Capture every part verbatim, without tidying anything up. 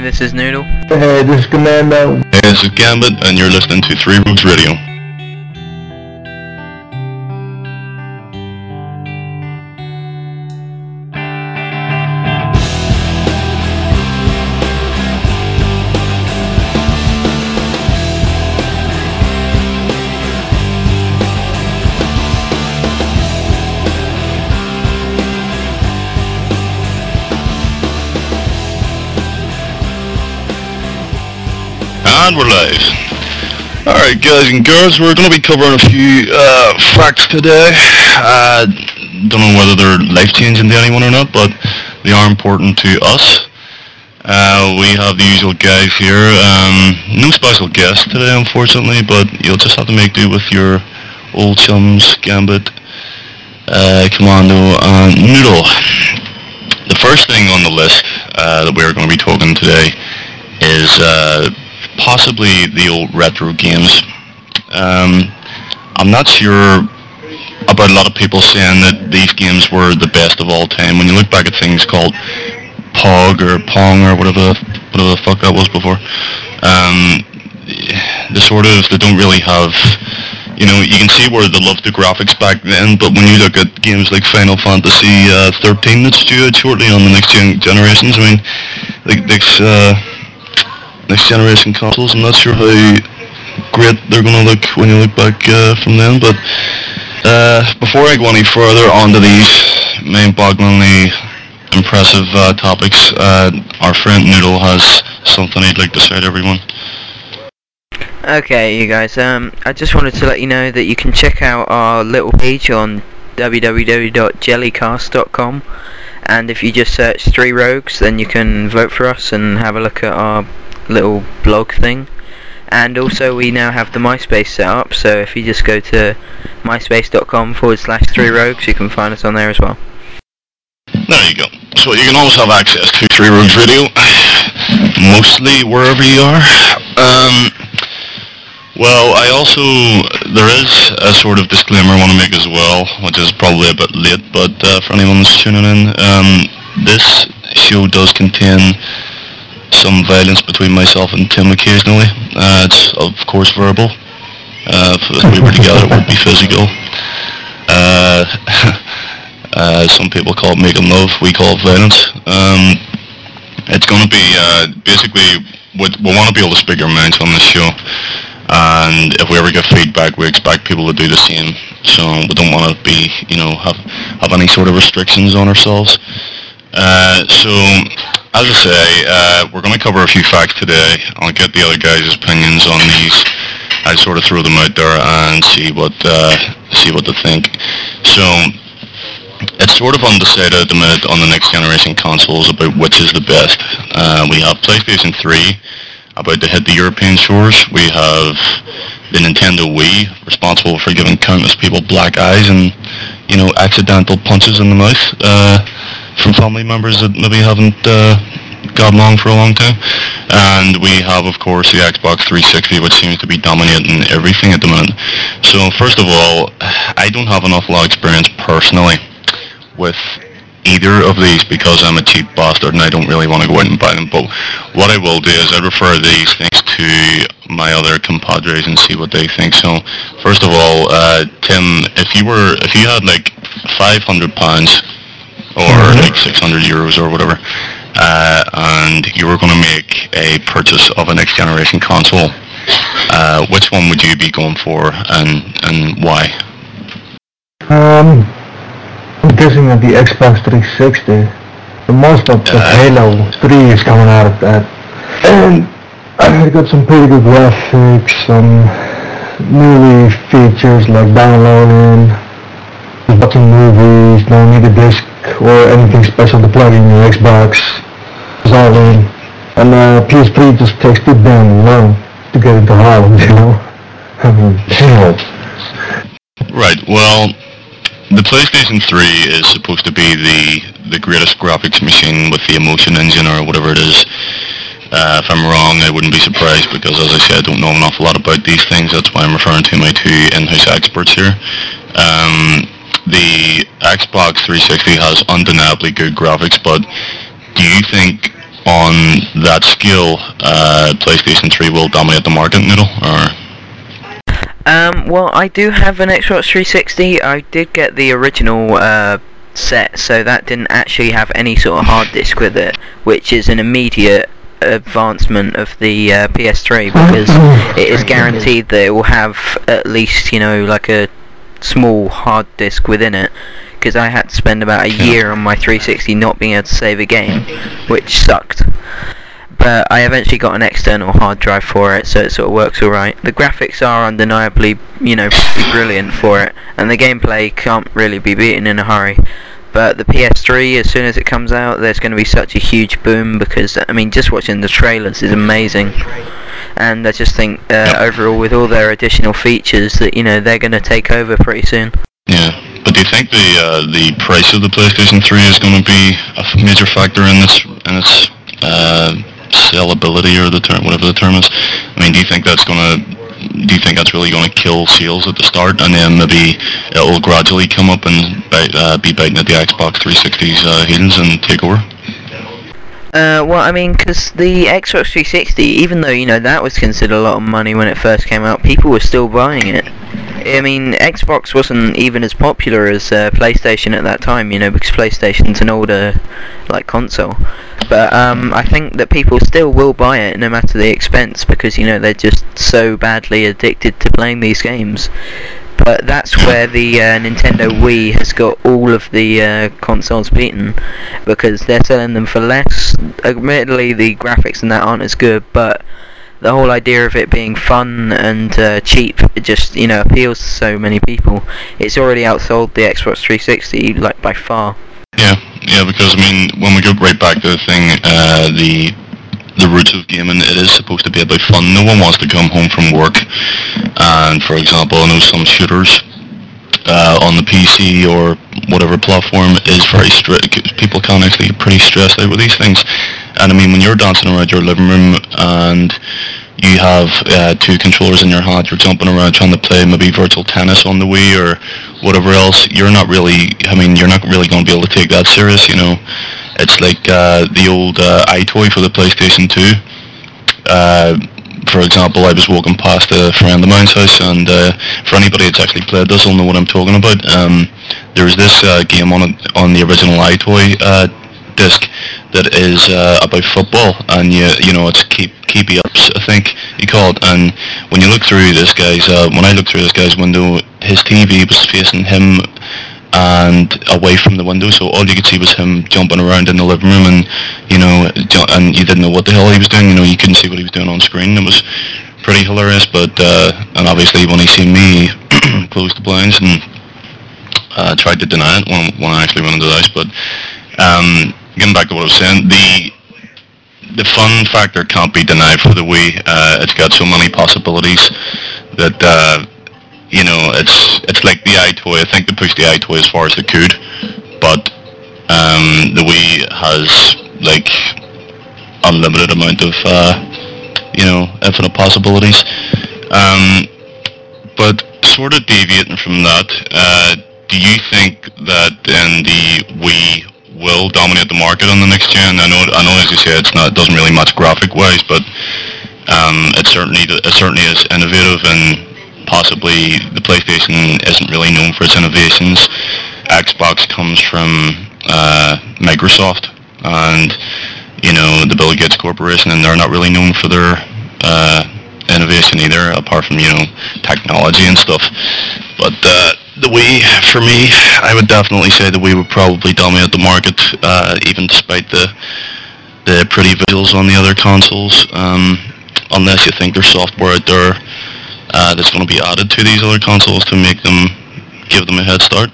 this is Noodle. Hey, this is Commando. Hey, this is Gambit, and you're listening to Three Rogues Radio. And we're live. Alright guys and girls, we're going to be covering a few uh, facts today. I uh, don't know whether they're life-changing to anyone or not, but they are important to us. Uh, we have the usual guys here. Um, no special guest today, unfortunately, but you'll just have to make do with your old chums, Gambit, uh, Commando, and Noodle. The first thing on the list uh, that we're going to be talking today is uh, possibly the old retro games. Um, I'm not sure about a lot of people saying that these games were the best of all time. When you look back at things called Pog or Pong or whatever, whatever the fuck that was before, um, the sort of, they don't really have, you know, you can see where they loved the graphics back then, but when you look at games like Final Fantasy uh, thirteen that's due out shortly on the next gen- generations, I mean, like, this, uh, next generation consoles, I'm not sure how great they're going to look when you look back uh, from then, but uh, before I go any further onto these mind-bogglingly impressive uh, topics, uh, our friend Noodle has something he'd like to say to everyone. Okay, you guys, um, I just wanted to let you know that you can check out our little page on w w w dot jellycast dot com, and if you just search Three Rogues, then you can vote for us and have a look at our little blog thing. And also we now have the MySpace set up, so if you just go to myspace.com forward slash three rogues, you can find us on there as well. There you go. So you can always have access to Three Rogues Radio, mostly wherever you are. Um, well, I also, there is a sort of disclaimer I want to make as well, which is probably a bit late, but uh, for anyone that's tuning in, um, this show does contain some violence between myself and Tim occasionally. Uh, it's of course verbal. Uh, if we were together it would be physical. Uh, uh, some people call it making love, we call it violence. Um, it's going to be, uh, basically, we, we want to be able to speak our minds on this show, and if we ever get feedback we expect people to do the same, so we don't want to be, you know, have, have any sort of restrictions on ourselves. Uh, so, as I say, uh, we're going to cover a few facts today. I'll get the other guys' opinions on these. I'll sort of throw them out there and see what uh, see what they think. So, it's sort of undecided at the minute on the next generation consoles about which is the best. Uh, we have PlayStation three about to hit the European shores. We have the Nintendo Wii, responsible for giving countless people black eyes and, you know, accidental punches in the mouth. Uh, from family members that maybe haven't uh, got along for a long time. And we have, of course, the Xbox three sixty, which seems to be dominating everything at the moment. So, first of all, I don't have an awful lot of experience personally with either of these because I'm a cheap bastard and I don't really want to go out and buy them. But what I will do is I'd refer these things to my other compadres and see what they think. So, first of all, uh, Tim, if you were, if you had like five hundred pounds or mm-hmm. like six hundred euros or whatever, uh, and you were going to make a purchase of a next generation console, uh, which one would you be going for, and and why? Um, I'm guessing that the Xbox three sixty, the most of the uh, Halo three is coming out of that, and I got some pretty good graphics, some movie features like downloading, watching movies, don't need a disc or anything special to plug in your Xbox. It's all in. And uh, P S three just takes too damn long to get into Holland, you know? I mean, hell. Right, well, the PlayStation three is supposed to be the, the greatest graphics machine with the Emotion Engine or whatever it is. Uh, if I'm wrong, I wouldn't be surprised because, as I said, I don't know an awful lot about these things. That's why I'm referring to my two in-house experts here. Um, the Xbox three sixty has undeniably good graphics, but do you think on that scale, uh, PlayStation three will dominate the market, Noodle, or? Um, well, I do have an Xbox three sixty. I did get the original uh, set, so that didn't actually have any sort of hard disk with it, which is an immediate advancement of the uh, P S three, because it is guaranteed that it will have at least, you know, like a small hard disk within it, because I had to spend about a year on my three sixty not being able to save a game, which sucked. But I eventually got an external hard drive for it, so it sort of works alright. The graphics are undeniably, you know, brilliant for it, and the gameplay can't really be beaten in a hurry. But the P S three, as soon as it comes out, there's going to be such a huge boom, because, I mean, just watching the trailers is amazing. And I just think, uh, overall, with all their additional features, that, you know, they're going to take over pretty soon. Yeah, but do you think the uh, the price of the PlayStation three is going to be a major factor in this, in its uh, sellability, or the term, whatever the term is? I mean, do you think that's going to... Do you think that's really going to kill sales at the start, and then maybe it will gradually come up and bite, uh, be biting at the Xbox three sixty's uh, heels and take over? Uh, well, I mean, because the Xbox three sixty, even though, you know, that was considered a lot of money when it first came out, people were still buying it. I mean, Xbox wasn't even as popular as uh, PlayStation at that time, you know, because PlayStation's an older, like, console. But um, I think that people still will buy it no matter the expense, because, you know, they're just so badly addicted to playing these games. But that's where the uh, Nintendo Wii has got all of the uh, consoles beaten, because they're selling them for less. Admittedly, the graphics and that aren't as good, but the whole idea of it being fun and uh, cheap, it just, you know, appeals to so many people. It's already outsold the Xbox three sixty, like, by far. Yeah, yeah, because, I mean, when we go right back to the thing, uh, the the roots of gaming, it is supposed to be about fun. No one wants to come home from work, and, for example, I know some shooters uh, on the P C or whatever platform is very strict. People can actually get pretty stressed out with these things. And, I mean, when you're dancing around your living room and you have uh, two controllers in your hand, you're jumping around trying to play maybe virtual tennis on the Wii or whatever else, you're not really, I mean, you're not really going to be able to take that serious, you know. It's like uh, the old uh, iToy for the PlayStation two. Uh, for example, I was walking past a friend of mine's house, and uh, for anybody that's actually played this will know what I'm talking about. Um, there's this uh, game on on the original iToy uh, disc that is uh, about football, and you you know it's keep keepy ups, I think you call it. And when you look through this guy's, uh, when I looked through this guy's window, his T V was facing him and away from the window, so all you could see was him jumping around in the living room, and you know, and you didn't know what the hell he was doing. You know, you couldn't see what he was doing on screen. It was pretty hilarious. But uh, and obviously when he seen me, closed the blinds and uh, tried to deny it when, when I actually went into the house. But um, getting back to what I was saying, the the fun factor can't be denied for the Wii. Uh, it's got so many possibilities that. Uh, You know, it's it's like the iToy. I think they pushed the iToy as far as they could, but um, the Wii has like unlimited amount of uh, you know infinite possibilities. Um, but sort of deviating from that, uh, do you think that then the Wii will dominate the market on the next gen? I know, I know, as you say, it's not, it doesn't really match graphic-wise, but um, it certainly it certainly is innovative and. Possibly the PlayStation isn't really known for its innovations. Xbox comes from uh, Microsoft and, you know, the Bill Gates Corporation, and they're not really known for their uh, innovation either, apart from, you know, technology and stuff. But uh, the Wii, for me, I would definitely say the Wii would probably dominate the market, uh, even despite the the pretty visuals on the other consoles, um, unless you think there's software out there Uh, that's going to be added to these other consoles to make them, give them a head start.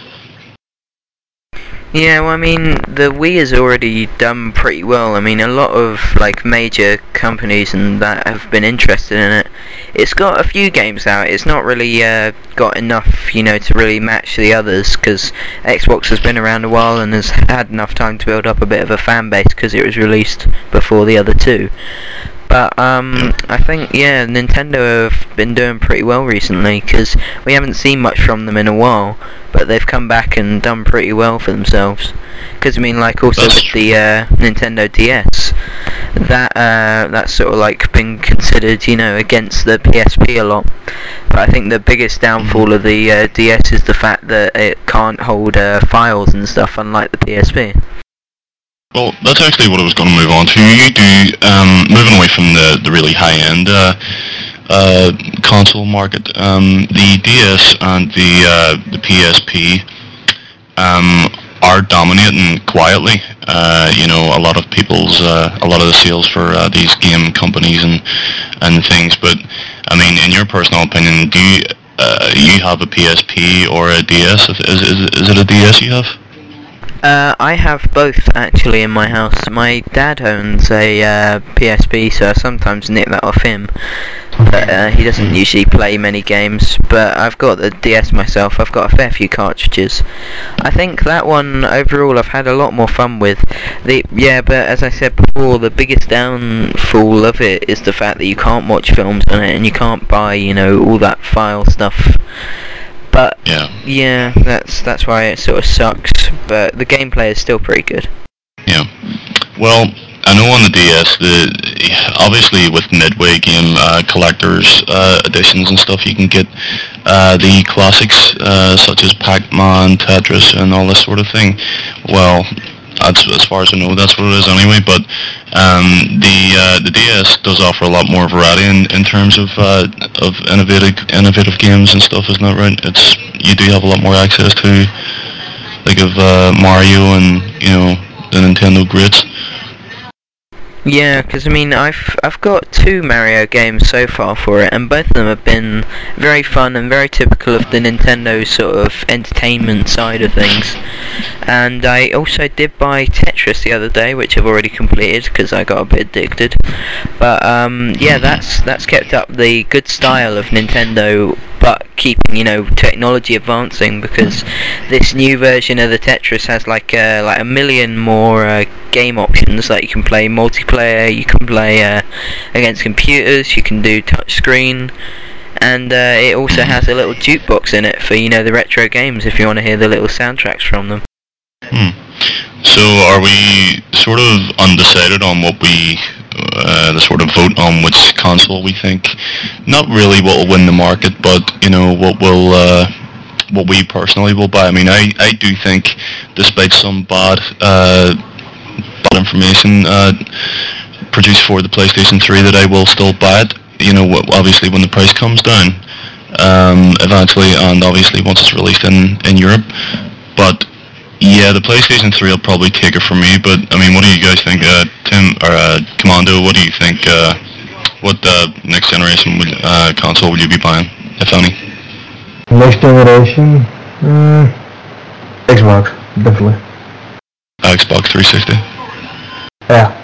Yeah, well, I mean, the Wii has already done pretty well. I mean, a lot of, like, major companies and that have been interested in it. It's got a few games out. It's not really uh, got enough, you know, to really match the others, because Xbox has been around a while and has had enough time to build up a bit of a fan base, because it was released before the other two. But um, I think, yeah, Nintendo have been doing pretty well recently, because we haven't seen much from them in a while, but they've come back and done pretty well for themselves. Because, I mean, like, also That's with the uh, Nintendo D S, that uh, that's sort of like been considered, you know, against the P S P a lot. But I think the biggest downfall of the uh, D S is the fact that it can't hold uh, files and stuff, unlike the P S P. Well, that's actually what I was going to move on to. You do, um, moving away from the, the really high-end uh, uh, console market, um, the D S and the uh, the P S P um, are dominating quietly. Uh, you know, a lot of people's, uh, a lot of the sales for uh, these game companies and and things. But I mean, in your personal opinion, do you uh, you have a P S P or a D S? Is is is it a D S you have? Uh, I have both actually in my house. My dad owns a uh, P S P, so I sometimes nick that off him. But uh, he doesn't usually play many games. But I've got the D S myself. I've got a fair few cartridges. I think that one overall I've had a lot more fun with. The yeah, but as I said before, the biggest downfall of it is the fact that you can't watch films on it and you can't buy, you know, all that file stuff. But yeah, yeah, that's that's why it sort of sucks. But the gameplay is still pretty good. Yeah. Well, I know on the D S, the obviously with Midway game uh, collectors uh, editions and stuff, you can get uh, the classics uh, such as Pac-Man, Tetris, and all this sort of thing. Well, that's, as far as I know, that's what it is anyway. But um, the uh, the D S does offer a lot more variety in, in terms of uh, of innovative innovative games and stuff, isn't that right? It's you do have a lot more access to like of uh, Mario and you know the Nintendo greats. Yeah, because I mean, I've I've got two Mario games so far for it, and both of them have been very fun and very typical of the Nintendo sort of entertainment side of things. And I also did buy Tetris the other day, which I've already completed because I got a bit addicted. But um, yeah, that's that's kept up the good style of Nintendo, but keeping, you know, technology advancing, because this new version of the Tetris has like uh, like a million more uh, game options. Like you can play multiplayer, you can play uh, against computers, you can do touchscreen, and uh, it also has a little jukebox in it for, you know, the retro games if you want to hear the little soundtracks from them. Hmm. So are we sort of undecided on what we uh, the sort of vote on which console we think, not really what will win the market, but you know what will uh, what we personally will buy. I mean, I, I do think, despite some bad uh, bad information uh, produced for the PlayStation three, that I will still buy it. You know, obviously when the price comes down, um, eventually, and obviously once it's released in in Europe, but. Yeah, the PlayStation three will probably take it from me, but I mean, what do you guys think, uh, Tim, or uh, Commando, what do you think, uh, what uh, next generation would, uh, console would you be buying, if any? Next generation? Uh, Xbox, definitely. Xbox three sixty? Yeah.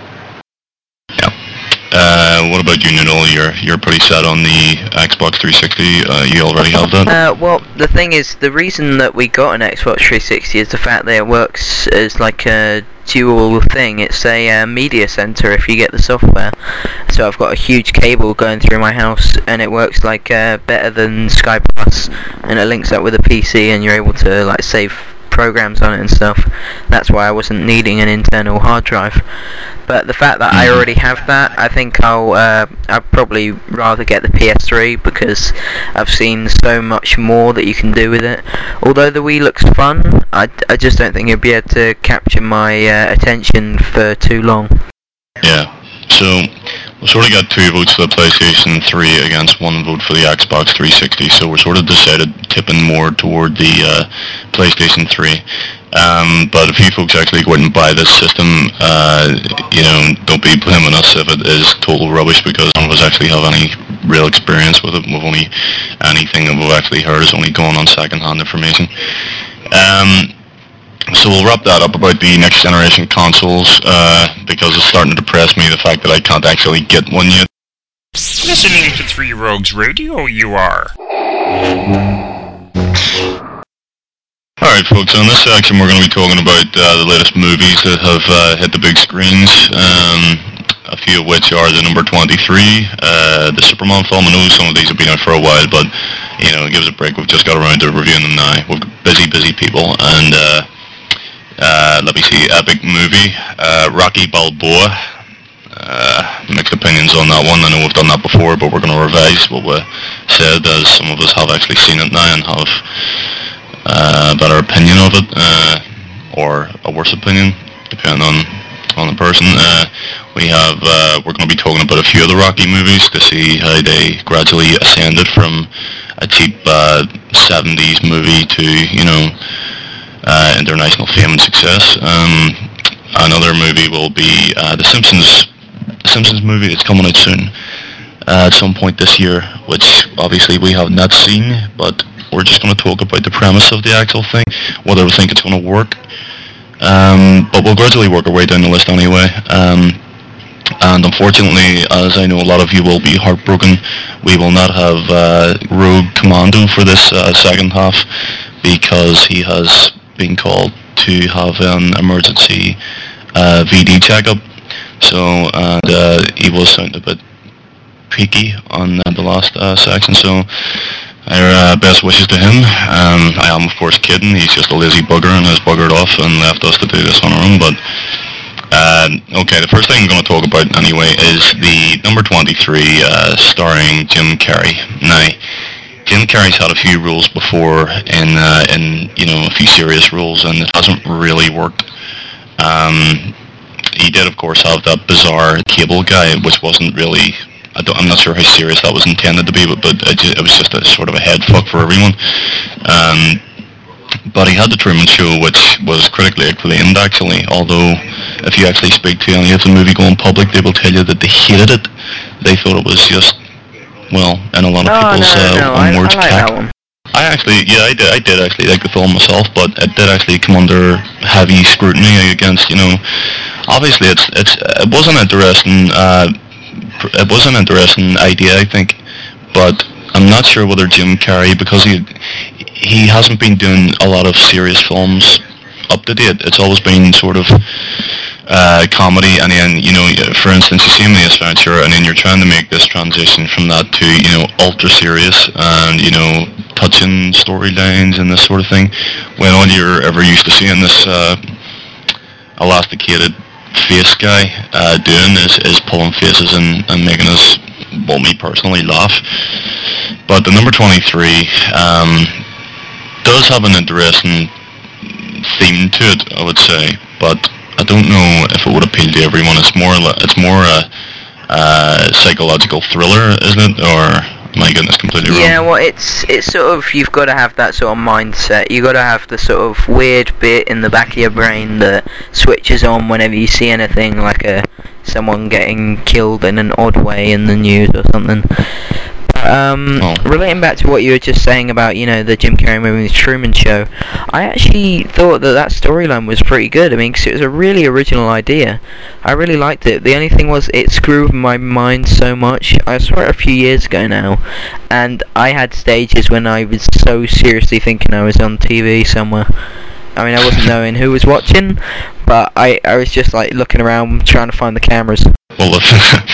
Yeah. Uh, what about you, Noodle? You're, you're pretty set on the Xbox three sixty, uh, you already have that? Uh, well, the thing is, the reason that we got an Xbox three sixty is the fact that it works as like a dual thing. It's a uh, media center if you get the software. So I've got a huge cable going through my house, and it works like uh, better than Sky Plus, and it links up with a P C, and you're able to like save programs on it and stuff. That's why I wasn't needing an internal hard drive. But the fact that I already have that, I think I'll uh, I'd probably rather get the P S three, because I've seen so much more that you can do with it. Although the Wii looks fun, I, I just don't think it'll be able to capture my uh, attention for too long. Yeah, so we sort of got two votes for the PlayStation three against one vote for the Xbox three sixty, so we're sort of decided tipping more toward the uh, PlayStation three. Um, but if you folks actually go out and buy this system, uh, you know, don't be blaming us if it is total rubbish, because none of us actually have any real experience with it. We've only, anything that we've actually heard is only going on second-hand information. Um, so we'll wrap that up about the next generation consoles, uh, because it's starting to depress me, the fact that I can't actually get one yet. Listening to Three Rogues Radio, you are. Alright folks, so in this section we're going to be talking about uh, the latest movies that have uh, hit the big screens, um, a few of which are the number twenty-three, uh, the Superman film. I know some of these have been out for a while, but, you know, give us a break, we've just got around to reviewing them now. We're busy, busy people, and, uh, uh, let me see, epic movie, uh, Rocky Balboa, uh, mixed opinions on that one. I know we've done that before, but we're going to revise what we said, as some of us have actually seen it now and have uh, a better opinion of it, uh, or a worse opinion, depending on on the person. Uh, we have uh, we're going to be talking about a few of the Rocky movies to see how they gradually ascended from a cheap uh, seventies movie to, you know, uh, international fame and success. Um, another movie will be uh, the Simpsons. The Simpsons movie. It's coming out soon, uh, at some point this year, which obviously we have not seen, but we're just going to talk about the premise of the actual thing, whether we think it's going to work. Um, but we'll gradually work our way down the list anyway. Um, and unfortunately, as I know a lot of you will be heartbroken, we will not have uh, Rogue Commando for this uh, second half, because he has been called to have an emergency uh, V D checkup. So, and uh, he was sounding a bit peaky on uh, the last uh, section, so our uh, best wishes to him. Um, I am, of course, kidding. He's just a lazy bugger and has buggered off and left us to do this on our own. But uh, okay, the first thing I'm going to talk about anyway is the number twenty-three, uh, starring Jim Carrey. Now, Jim Carrey's had a few roles before in uh, in you know a few serious roles, and it hasn't really worked. Um, he did, of course, have that bizarre Cable Guy, which wasn't really. I don't, I'm not sure how serious that was intended to be, but, but it, just, it was just a sort of a head fuck for everyone. Um, but he had the Truman Show, which was critically acclaimed, actually. Although, if you actually speak to any of the movie-going public, they will tell you that they hated it. They thought it was just, well, in a lot of no, people's no, no, uh, own I, words, I like cack. that one. I actually, yeah, I did, I did actually like the film myself, but it did actually come under heavy scrutiny against, you know, obviously it's, it's, it was an interesting, uh, it was an interesting idea, I think, but I'm not sure whether Jim Carrey, because he he hasn't been doing a lot of serious films up to date. It's always been sort of uh, comedy, and then, you know, for instance, you see him in The Adventure, and then you're trying to make this transition from that to, you know, ultra serious and, you know, touching storylines and this sort of thing, when all you're ever used to seeing this uh, elasticated face guy uh, doing is, is pulling faces and, and making us, well, me personally, laugh. But the number twenty-three um, does have an interesting theme to it, I would say, but I don't know if it would appeal to everyone. It's more it's more a, a psychological thriller, isn't it? Or am I getting this completely wrong? Yeah, well, it's it's sort of, you've got to have that sort of mindset. You've got to have the sort of weird bit in the back of your brain that switches on whenever you see anything like a someone getting killed in an odd way in the news or something. Um, oh. Relating back to what you were just saying about, you know, the Jim Carrey movie, The Truman Show, I actually thought that that storyline was pretty good. I mean, 'cause it was a really original idea. I really liked it. The only thing was, it screwed my mind so much. I saw it a few years ago now, and I had stages when I was so seriously thinking I was on T V somewhere. I mean, I wasn't knowing who was watching, but I, I was just like looking around trying to find the cameras. Well, the,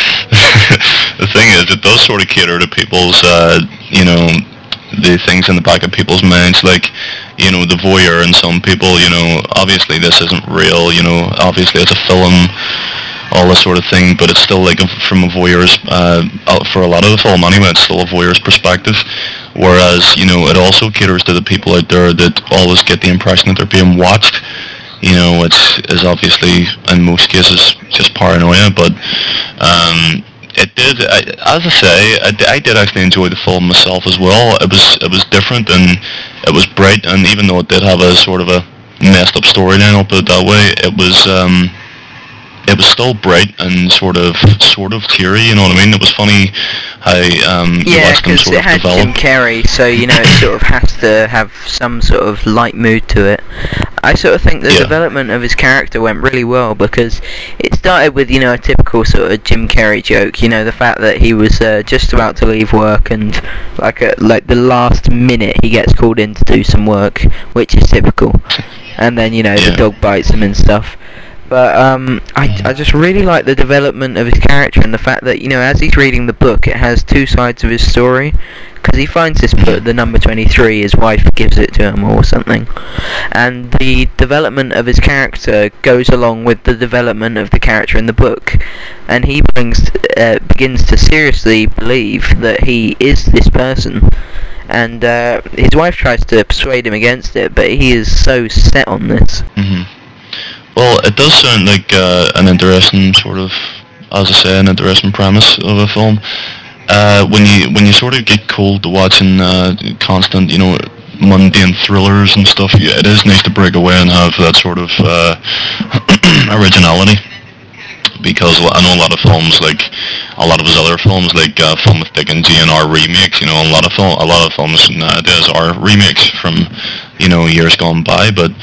the thing is, it does sort of cater to people's, uh, you know, the things in the back of people's minds, like, you know, the voyeur in some people, you know, obviously this isn't real, you know, obviously it's a film, all this sort of thing, but it's still like a, from a voyeur's, uh, for a lot of the film anyway, it's still a voyeur's perspective. Whereas, you know, it also caters to the people out there that always get the impression that they're being watched. You know, it's is obviously in most cases just paranoia, but um, it did. I, as I say, I, I did actually enjoy the film myself as well. It was it was different and it was bright, and even though it did have a sort of a messed up storyline, I'll put it that way, it was um, it was still bright and sort of sort of teary. You know what I mean? It was funny how um, you yeah, watched them because sort it of had develop. Jim Carrey, so, you know, it sort of has to have some sort of light mood to it. I sort of think the Yeah. development of his character went really well, because it started with, you know, a typical sort of Jim Carrey joke, you know, the fact that he was uh, just about to leave work, and like a, like the last minute he gets called in to do some work, which is typical, and then, you know, Yeah. the dog bites him and stuff. but um, I, I just really like the development of his character and the fact that, you know, as he's reading the book, it has two sides of his story. Because he finds this book, the number twenty-three, his wife gives it to him or something. And the development of his character goes along with the development of the character in the book. And he brings, uh, begins to seriously believe that he is this person. And uh, his wife tries to persuade him against it, but he is so set on this. Mm-hmm. Well, it does sound like uh, an interesting sort of, as I say, an interesting premise of a film. Uh, when you when you sort of get cold to watching uh, constant, you know, mundane thrillers and stuff, yeah, it is nice to break away and have that sort of uh, originality. Because I know a lot of films, like a lot of his other films, like uh, Film with Dick and Jane, are remakes. You know, a lot of film, a lot of films nowadays are remakes from, you know, years gone by. But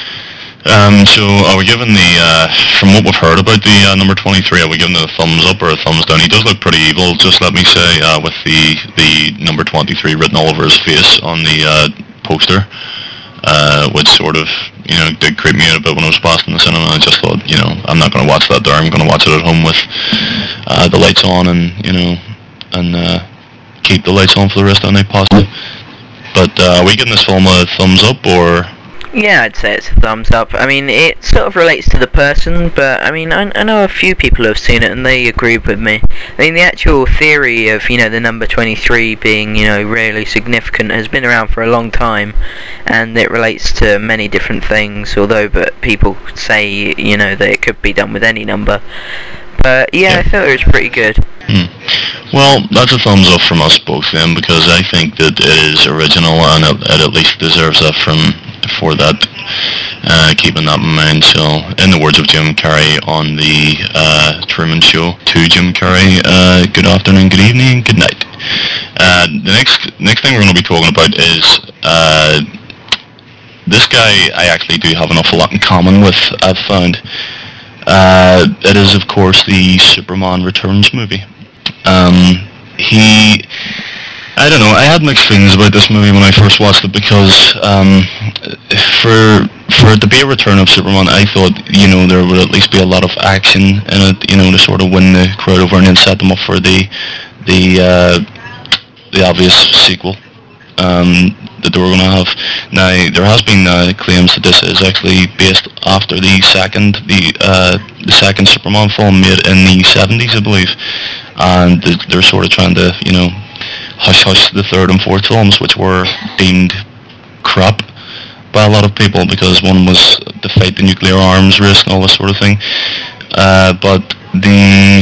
Um, so are we giving the, uh, from what we've heard about the uh, number twenty-three, are we giving it a thumbs up or a thumbs down? He does look pretty evil, just let me say, uh, with the, the number twenty-three written all over his face on the uh, poster, uh, which sort of, you know, did creep me out a bit when I was passing the cinema. I just thought, you know, I'm not going to watch that there, I'm going to watch it at home with uh, the lights on and, you know, and uh, keep the lights on for the rest of the night possibly. But uh, are we giving this film a thumbs up or... Yeah, I'd say it's a thumbs up. I mean, it sort of relates to the person, but I mean, I, I know a few people who have seen it and they agree with me. I mean, the actual theory of, you know, the number twenty-three being, you know, really significant has been around for a long time, and it relates to many different things, although but people say, you know, that it could be done with any number. But yeah, yeah. I thought it was pretty good. Hmm. Well, that's a thumbs up from us both then, because I think that it is original and it, it at least deserves that from for that, uh, keeping that in mind. So, in the words of Jim Carrey on the uh, Truman Show, to Jim Carrey, uh, good afternoon, good evening, good night. Uh, the next next thing we're going to be talking about is uh, this guy I actually do have an awful lot in common with, I've found. Uh, it is, of course, the Superman Returns movie. Um, he... I don't know, I had mixed feelings about this movie when I first watched it because um, for for it to be a return of Superman, I thought, you know, there would at least be a lot of action in it, you know, to sort of win the crowd over and then set them up for the the uh, the obvious sequel um, that they were going to have. Now, there has been uh, claims that this is actually based after the second the uh, the second Superman film made in the seventies, I believe, and they're sort of trying to, you know, hush-hush the third and fourth films, which were deemed crap by a lot of people because one was to fight the nuclear arms risk and all this sort of thing. Uh, but the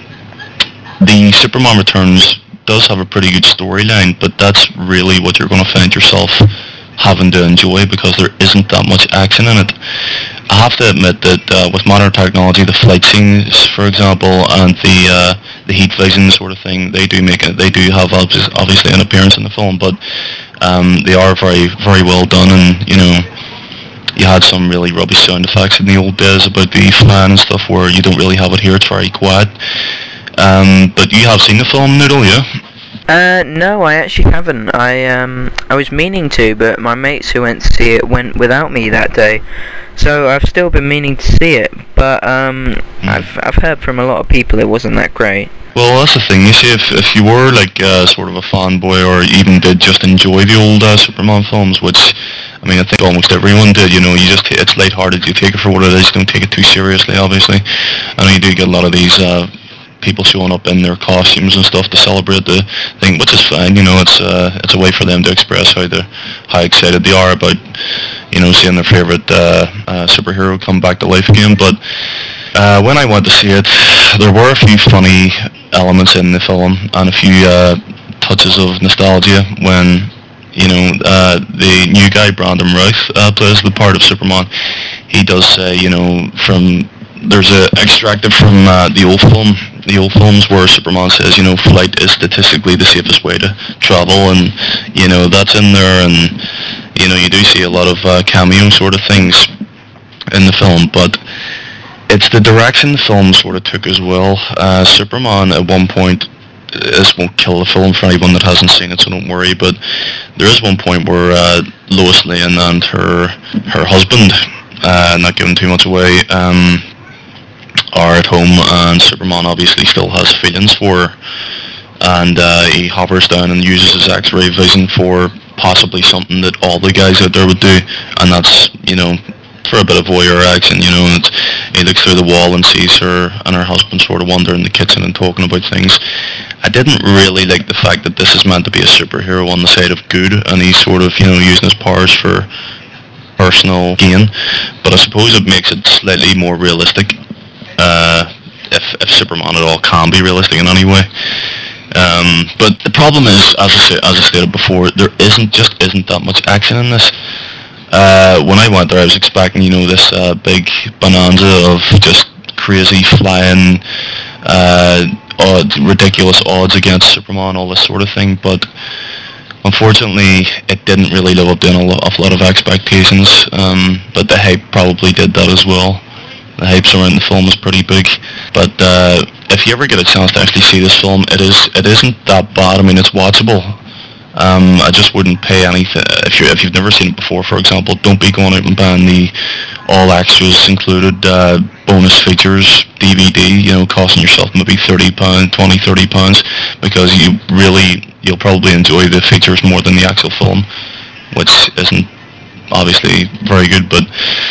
the Superman Returns does have a pretty good storyline, but that's really what you're going to find yourself having to enjoy because there isn't that much action in it. I have to admit that uh, with modern technology, the flight scenes, for example, and the uh, the heat vision sort of thing, they do make it. They do have obviously an appearance in the film, but um, they are very very well done. And you know, you had some really rubbish sound effects in the old days about the fan and stuff, where you don't really have it here. It's very quiet. Um, but you have seen the film, Noodle, yeah? Uh, no, I actually haven't. I um, I was meaning to, but my mates who went to see it went without me that day. So I've still been meaning to see it, but um, mm. I've I've heard from a lot of people it wasn't that great. Well, that's the thing. You see, if if you were like uh, sort of a fanboy, or even did just enjoy the old uh, Superman films, which I mean, I think almost everyone did. You know, you just it's lighthearted. You take it for what it is. You don't take it too seriously, obviously. I know you do get a lot of these. Uh, people showing up in their costumes and stuff to celebrate the thing, which is fine. You know, it's uh, it's a way for them to express how they how excited they are about, you know, seeing their favorite uh, uh, superhero come back to life again. But uh, when I went to see it, there were a few funny elements in the film and a few uh, touches of nostalgia when, you know, uh, the new guy Brandon Routh uh, plays the part of Superman. He does say, you know, from there's a extracted from uh, the old film, the old films where Superman says, you know, flight is statistically the safest way to travel, and you know that's in there, and you know you do see a lot of uh, cameo sort of things in the film, but it's the direction the film sort of took as well. Uh, Superman at one point, this won't kill the film for anyone that hasn't seen it, so don't worry, but there is one point where uh, Lois Lane and her her husband, uh, not giving too much away, um, are at home, and Superman obviously still has feelings for her, and uh, he hovers down and uses his X-ray vision for possibly something that all the guys out there would do, and that's, you know, for a bit of voyeur action, you know, and it's, he looks through the wall and sees her and her husband sort of wander in the kitchen and talking about things. I didn't really like the fact that this is meant to be a superhero on the side of good, and he's sort of, you know, using his powers for personal gain, but I suppose it makes it slightly more realistic, uh, if, if Superman at all can be realistic in any way. Um, but the problem is, as I, say, as I stated before, there isn't, just isn't that much action in this. Uh, when I went there, I was expecting, you know, this uh, big bonanza of just crazy flying, uh, odd, ridiculous odds against Superman, all this sort of thing, but unfortunately it didn't really live up to an awful lot of expectations, um, but the hype probably did that as well. The hype surrounding the film was pretty big, but uh, if you ever get a chance to actually see this film, it is it isn't that bad. I mean, it's watchable. Um, I just wouldn't pay anything if you if you've never seen it before. For example, don't be going out and buying the all extras included uh, bonus features D V D. You know, costing yourself maybe thirty pounds, twenty, thirty pounds, because you really you'll probably enjoy the features more than the actual film, which isn't obviously very good. But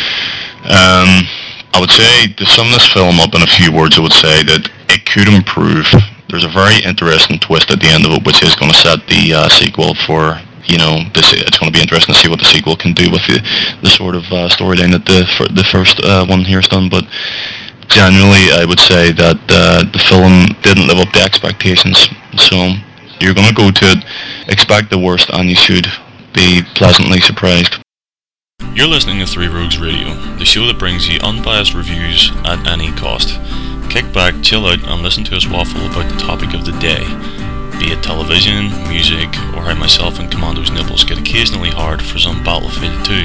um, I would say to sum this film up in a few words, I would say that it could improve. There's a very interesting twist at the end of it, which is going to set the uh, sequel for, you know, this, it's going to be interesting to see what the sequel can do with the, the sort of uh, storyline that the for the first uh, one here's done. But generally, I would say that uh, the film didn't live up to expectations. So you're going to go to it, expect the worst, and you should be pleasantly surprised. You're listening to Three Rogues Radio, the show that brings you unbiased reviews at any cost. Kick back, chill out, and listen to us waffle about the topic of the day, be it television, music, or how myself and Commando's nipples get occasionally hard for some Battlefield two.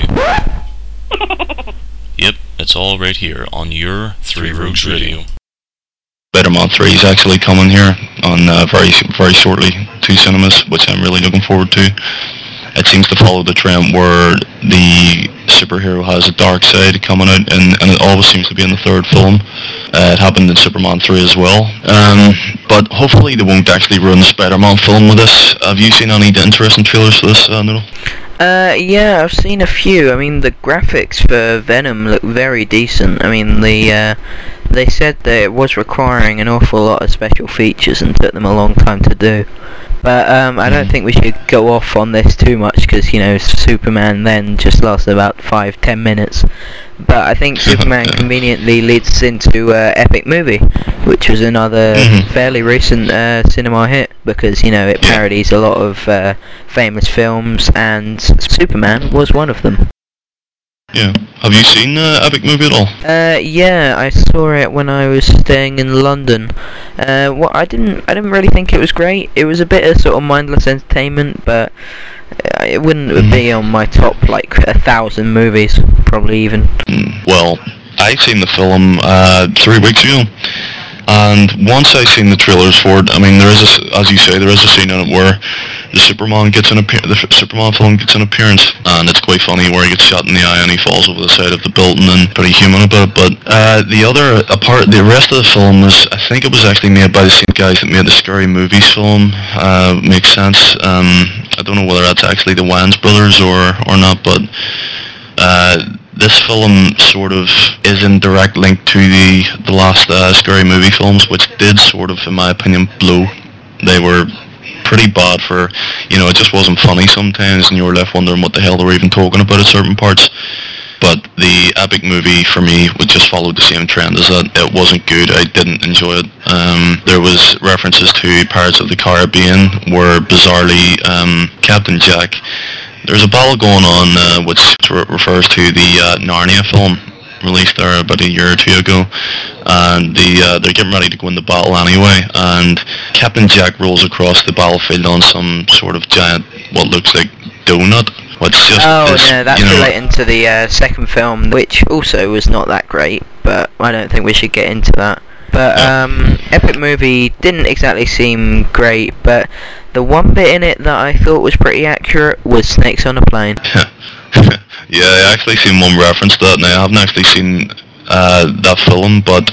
Yep, it's all right here on your Three Rogues Radio. Spider-Man three is actually coming here on uh, very very shortly to cinemas, which I'm really looking forward to. It seems to follow the trend where the superhero has a dark side coming out, and, and it always seems to be in the third film. Uh, it happened in Superman three as well. Um, but hopefully they won't actually ruin the Spider-Man film with this. Have you seen any interesting trailers for this, uh, Noodle? Uh, yeah, I've seen a few. I mean, the graphics for Venom look very decent. I mean, the uh, they said that it was requiring an awful lot of special features and took them a long time to do. But um, I don't think we should go off on this too much, because, you know, Superman then just lasted about five, ten minutes. But I think Superman conveniently leads us into uh, Epic Movie, which was another mm-hmm. fairly recent uh, cinema hit, because, you know, it parodies a lot of uh, famous films, and Superman was one of them. Yeah. Have you seen uh, Epic Movie at all? Uh, yeah, I saw it when I was staying in London. Uh, what I didn't, I didn't really think it was great. It was a bit of sort of mindless entertainment, but it wouldn't mm. be on my top like a thousand movies, probably even. Mm. Well, I seen the film uh, three weeks ago, and once I seen the trailers for it, I mean, there is, a, as you say, there is a scene in it where the Superman gets an appear- the Superman film gets an appearance, and it's quite funny where he gets shot in the eye and he falls over the side of the building, and pretty human about it. But uh, the other apart, the rest of the film was, I think it was actually made by the same guys that made the Scary Movies film. Uh, makes sense. Um, I don't know whether that's actually the Wayans brothers or or not, but uh, this film sort of is in direct link to the the last uh, Scary Movie films, which did sort of, in my opinion, blow. They were pretty bad for, you know, it just wasn't funny sometimes, and you were left wondering what the hell they were even talking about at certain parts. But the Epic Movie, for me, would just follow the same trend as that. It wasn't good. I didn't enjoy it. Um, there was references to Pirates of the Caribbean, where bizarrely um, Captain Jack, there's a battle going on uh, which refers to the uh, Narnia film, released there about a year or two ago, and the uh, they're getting ready to go in the battle anyway, and Captain Jack rolls across the battlefield on some sort of giant, what looks like donut. What's just oh is, no, that's you know, relating to the uh, second film, which also was not that great, but I don't think we should get into that. But um, Epic Movie didn't exactly seem great, but the one bit in it that I thought was pretty accurate was Snakes on a Plane. Yeah, I actually seen one reference to that. Now, I haven't actually seen uh, that film, but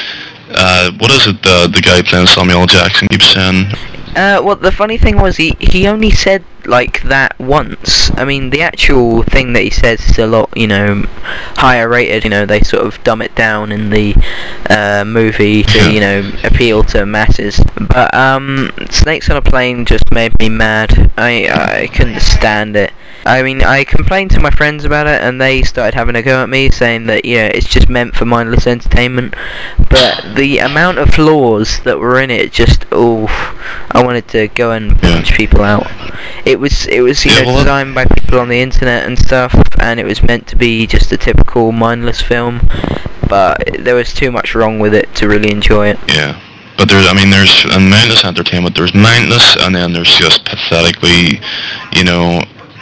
uh, what is it uh, the guy playing Samuel L. Jackson keeps saying? Uh, well, the funny thing was he, he only said like that once. I mean, the actual thing that he says is a lot, you know, higher rated. You know, they sort of dumb it down in the uh, movie to, you know, appeal to masses. But um, Snakes on a Plane just made me mad. I I couldn't stand it. I mean, I complained to my friends about it, and they started having a go at me, saying that, yeah, it's just meant for mindless entertainment. But the amount of flaws that were in it, just, oh, I wanted to go and punch Yeah. people out. It was, it was, you Yeah, know, well, designed by people on the internet and stuff, and it was meant to be just a typical mindless film. But there was too much wrong with it to really enjoy it. Yeah. But there's, I mean, there's in mindless entertainment, there's mindless, and then there's just pathetically, you know,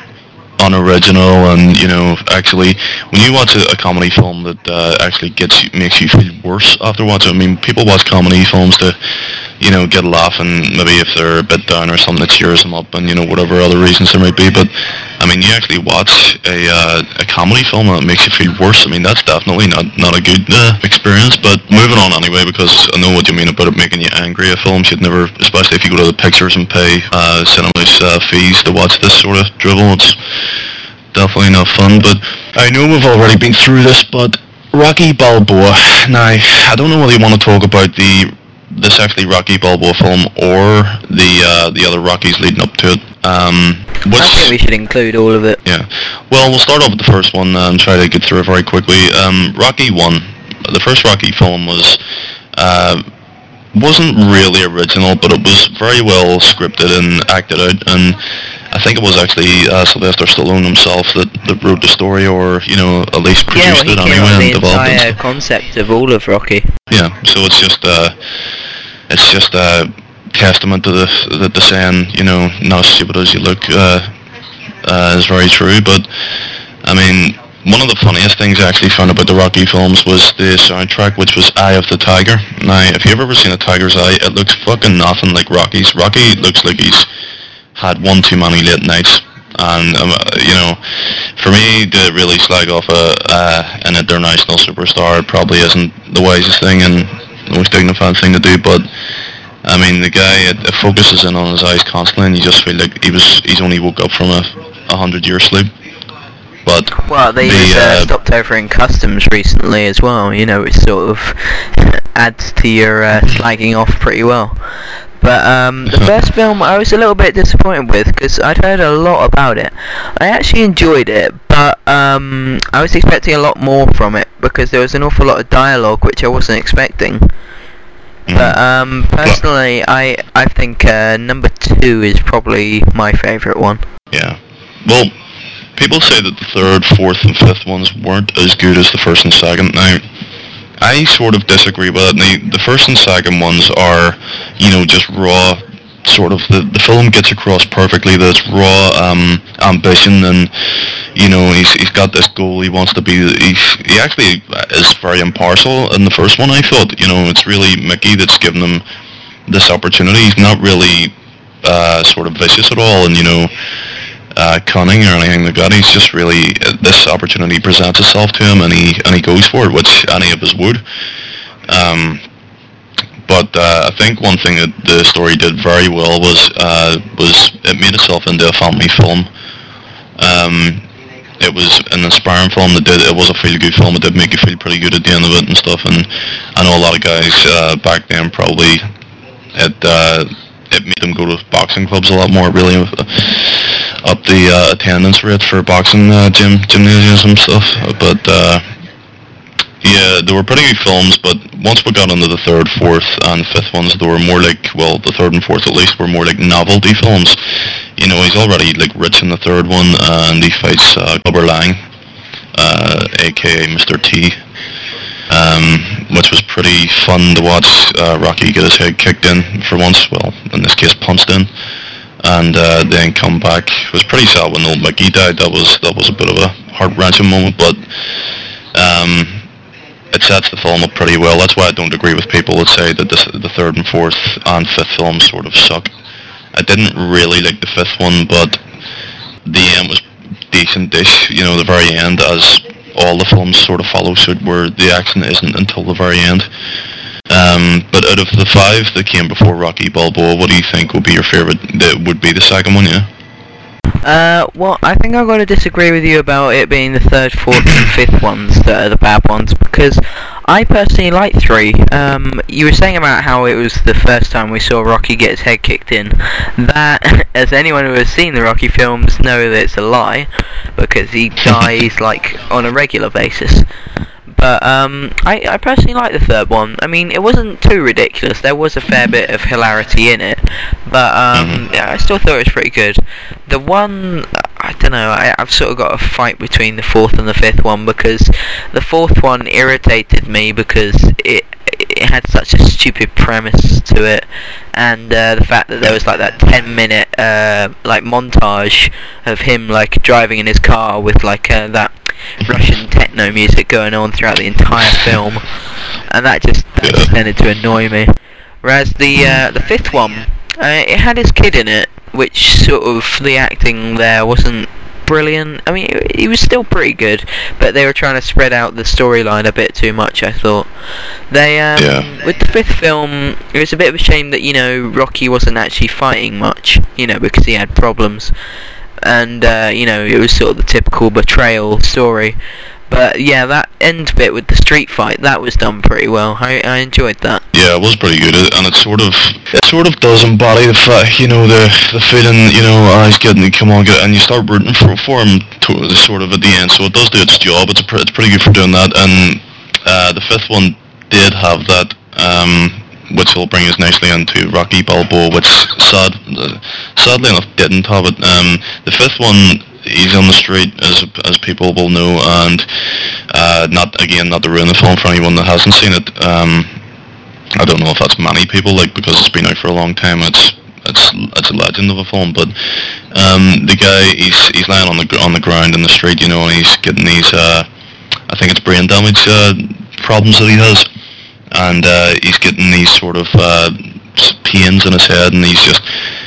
unoriginal, and, you know, actually, when you watch a, a comedy film that uh, actually gets you, makes you feel worse after watching it. I mean, people watch comedy films to, you know, get a laugh, and maybe if they're a bit down or something that cheers them up, and, you know, whatever other reasons there might be. But I mean, you actually watch a uh, a comedy film and it makes you feel worse. I mean, that's definitely not not a good uh, experience. But moving on anyway, because I know what you mean about it making you angry. A film should never, especially if you go to the pictures and pay uh, cinemas uh, fees to watch this sort of drivel. It's definitely not fun. But I know we've already been through this, but Rocky Balboa. Now, I don't know whether you want to talk about the this actually Rocky Balboa film or the uh, the other Rockies leading up to it. Um, I think we should include all of it. Yeah. Well, we'll start off with the first one and try to get through it very quickly. Um, Rocky one, the first Rocky film was uh, wasn't really original, but it was very well scripted and acted out, and I think it was actually uh, Sylvester Stallone himself that, that wrote the story, or, you know, at least Yeah, produced well, he it came anyway up and with the developed it. entire concept of all of Rocky. Yeah, so it's just uh, it's just a testament to the that the saying, you know, not as stupid as you look, uh, uh, is very true. But I mean, one of the funniest things I actually found about the Rocky films was the soundtrack, which was Eye of the Tiger. Now, if you've ever seen a tiger's eye, it looks fucking nothing like Rocky's. Rocky looks like he's had one too many late nights. And, um, you know, for me to really slag off a, uh, an international superstar, it probably isn't the wisest thing and the most dignified thing to do, but I mean, the guy, it, it focuses in on his eyes constantly, and you just feel like he was he's only woke up from a, a hundred year sleep. But Well, they the, just uh, uh, stopped over in customs recently as well, you know, which sort of adds to your uh, slagging off pretty well. But um, the first film I was a little bit disappointed with, because I'd heard a lot about it. I actually enjoyed it, but um, I was expecting a lot more from it, because there was an awful lot of dialogue which I wasn't expecting. But um, personally, I I think uh, number two is probably my favourite one. yeah. Well, people say that the third, fourth, and fifth ones weren't as good as the first and second. Now, I sort of disagree with it. The, the first and second ones are, you know, just raw, sort of, the, the film gets across perfectly that it's raw um, ambition, and, you know, he's he's got this goal, he wants to be, he's, he actually is very impartial in the first one, I thought. You know, it's really Mickey that's given him this opportunity. He's not really uh, sort of vicious at all, and, you know, Uh, cunning or anything like that. He's just really, uh, this opportunity presents itself to him, and he and he goes for it, which any of us would. Um, but uh, I think one thing that the story did very well was uh, was it made itself into a family film. Um, it was an inspiring film that did. It was a feel good film. It did make you feel pretty good at the end of it and stuff. And I know a lot of guys uh, back then probably it uh, it made them go to boxing clubs a lot more. Really. Uh, up the uh, attendance rate for boxing uh, gym gymnasiums and stuff, but uh, yeah, they were pretty good films. But once we got into the third, fourth, and fifth ones, they were more like, well, the third and fourth at least were more like novelty films. You know, he's already like rich in the third one, and he fights uh, Clubber Lang, uh, aka Mister T, um, which was pretty fun to watch. Uh, Rocky get his head kicked in for once, well, in this case, punched in. And uh, then come back. It was pretty sad when old Mickey died. That was that was a bit of a heart-wrenching moment, but um, it sets the film up pretty well. That's why I don't agree with people that say that this, the third and fourth and fifth films sort of suck. I didn't really like the fifth one, but the end was decent-ish. You know, the very end, as all the films sort of follow suit, where the action isn't until the very end. Um, but out of the five that came before Rocky Balboa, what do you think would be your favourite? That would be the second one, yeah? Uh, well, I think I've got to disagree with you about it being the third, fourth, and fifth ones that are the bad ones, because I personally like three. Um, you were saying about how it was the first time we saw Rocky get his head kicked in. That, as anyone who has seen the Rocky films know that it's a lie, because he dies, like, on a regular basis. But um, I, I personally like the third one. I mean, it wasn't too ridiculous. There was a fair bit of hilarity in it, but um, yeah, I still thought it was pretty good. The one, I don't know, I, I've sort of got a fight between the fourth and the fifth one, because the fourth one irritated me because it it had such a stupid premise to it, and uh, the fact that there was like that ten minute uh, like montage of him like driving in his car with like uh, that Russian techno music going on throughout the entire film, and that just, that just tended to annoy me. Whereas the uh, the fifth one, uh, it had his kid in it, which sort of, the acting there wasn't brilliant. I mean, it, it was still pretty good, but they were trying to spread out the storyline a bit too much, I thought. They um, yeah. With the fifth film, it was a bit of a shame that, you know, Rocky wasn't actually fighting much, you know, because he had problems. And, uh, you know, it was sort of the typical betrayal story. But, yeah, that end bit with the street fight, that was done pretty well. I, I enjoyed that. Yeah, it was pretty good, and it sort of it sort of does embody the fact, you know, the the feeling, you know, oh, he's getting, come on, get, and you start rooting for, for him to, sort of at the end, so it does do its job. It's, a, it's pretty good for doing that, and uh, the fifth one did have that, um, which will bring us nicely into Rocky Balboa, which sad, uh, sadly enough didn't have it. Um, the fifth one, he's on the street, as as people will know, and uh, not again, not to ruin the film for anyone that hasn't seen it. Um, I don't know if that's many people, like, because it's been out for a long time. It's it's it's a legend of a film, but um, the guy, he's he's lying on the on the ground in the street, you know, and he's getting these, uh, I think it's brain damage uh, problems that he has, and uh, he's getting these sort of uh, pains in his head, and he's just.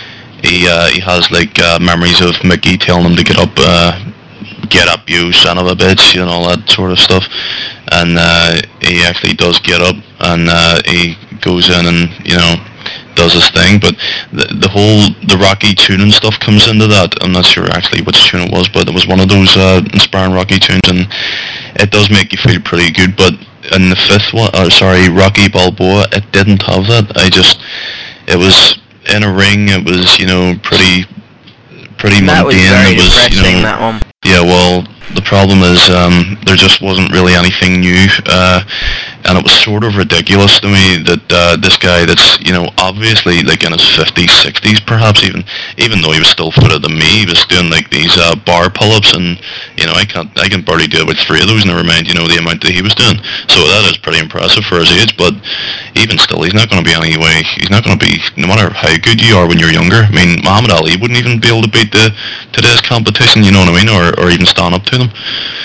He uh, he has like uh, memories of Mickey telling him to get up, uh, get up, you son of a bitch, and all that sort of stuff. And uh, he actually does get up, and uh, he goes in and, you know, does his thing. But the, the whole the Rocky tune and stuff comes into that. I'm not sure actually which tune it was, but it was one of those uh, inspiring Rocky tunes, and it does make you feel pretty good. But in the fifth one, or sorry, Rocky Balboa, it didn't have that. I just, it was. In a ring, it was, you know, pretty, pretty that mundane. Was very it was, depressing, you know, that one. Yeah, well, the problem is um, there just wasn't really anything new, uh, and it was sort of ridiculous to me that uh, this guy that's, you know, obviously like in his fifties, sixties perhaps even, even though he was still fitter than me, he was doing like these uh, bar pull-ups, and, you know, I can't, I can barely do about three of those, never mind, you know, the amount that he was doing. So that is pretty impressive for his age, but even still, he's not going to be anyway, he's not going to be, no matter how good you are when you're younger. I mean, Muhammad Ali wouldn't even be able to beat the today's competition, you know what I mean, or, or even stand up to them.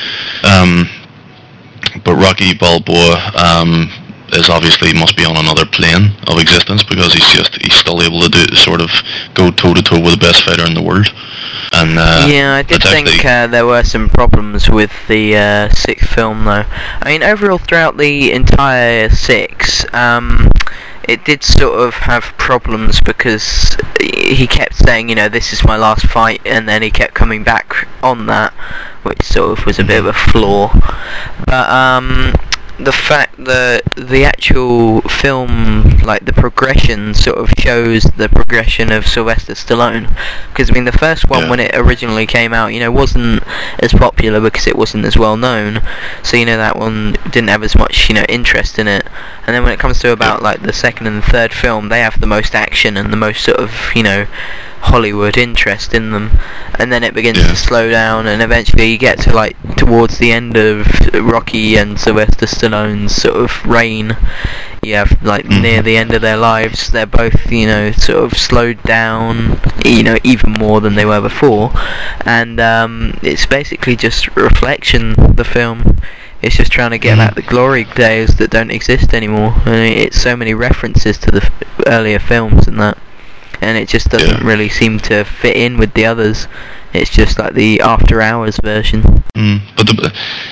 Um, but Rocky Balboa um, is obviously must be on another plane of existence, because he's just he's still able to do sort of go toe to toe with the best fighter in the world. And uh, yeah, I did think actually, uh, there were some problems with the uh, sixth film, though. I mean, overall throughout the entire six, um, it did sort of have problems because he kept saying, you know, this is my last fight, and then he kept coming back on that, which sort of was a bit of a flaw. But um, the fact that the actual film, like the progression, sort of shows the progression of Sylvester Stallone. Because I mean, the first one, yeah. when it originally came out, you know, wasn't as popular because it wasn't as well known. So you know, that one didn't have as much, you know, interest in it. And then when it comes to about like the second and the third film, they have the most action and the most sort of, you know, Hollywood interest in them, and then it begins yeah. to slow down, and eventually you get to like towards the end of Rocky and Sylvester Stallone's sort of reign. You have like mm. near the end of their lives, they're both, you know, sort of slowed down, you know, even more than they were before, and um, it's basically just reflection. The film. It's just trying to get mm. back the glory days that don't exist anymore. I mean, it's so many references to the f- earlier films and that. And it just doesn't yeah. really seem to fit in with the others. It's just like the After Hours version. Mm, but the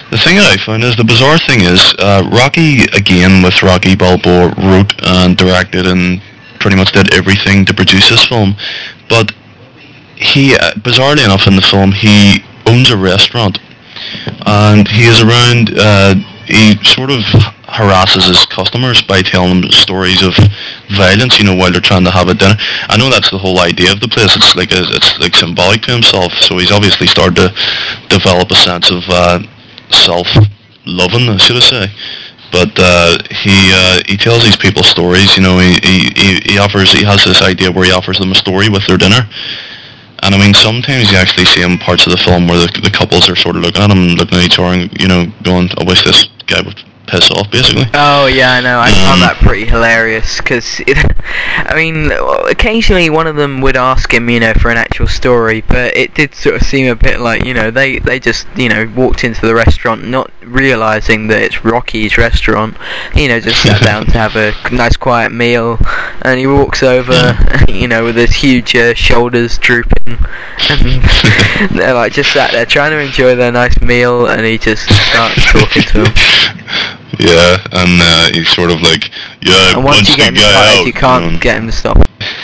the thing that I found is, the bizarre thing is, uh, Rocky, again, with Rocky Balboa, wrote and directed and pretty much did everything to produce this film, but he, uh, bizarrely enough in the film, he owns a restaurant, and he is around, uh, he sort of harasses his customers by telling them stories of violence, you know, while they're trying to have a dinner. I know that's the whole idea of the place. It's like a, it's like symbolic to himself. So he's obviously started to develop a sense of uh, self-loving, should I say? But uh, he uh, he tells these people stories. You know, he, he he offers he has this idea where he offers them a story with their dinner. And I mean, sometimes you actually see in parts of the film where the, the couples are sort of looking at him, looking at each other, and, you know, going, "I wish this guy would piss off," basically. Oh yeah, I know. I Um, found that pretty hilarious because, I mean, occasionally one of them would ask him, you know, for an actual story, but it did sort of seem a bit like, you know, they they just, you know, walked into the restaurant not realizing that it's Rocky's restaurant. You know, just sat down to have a nice quiet meal, and he walks over, you know, with his huge uh, shoulders drooping, and they're like just sat there trying to enjoy their nice meal, and he just starts talking to them. Yeah, and uh, he's sort of like, yeah, And once punch you the get him guy started, out. you can't know. get him to stop.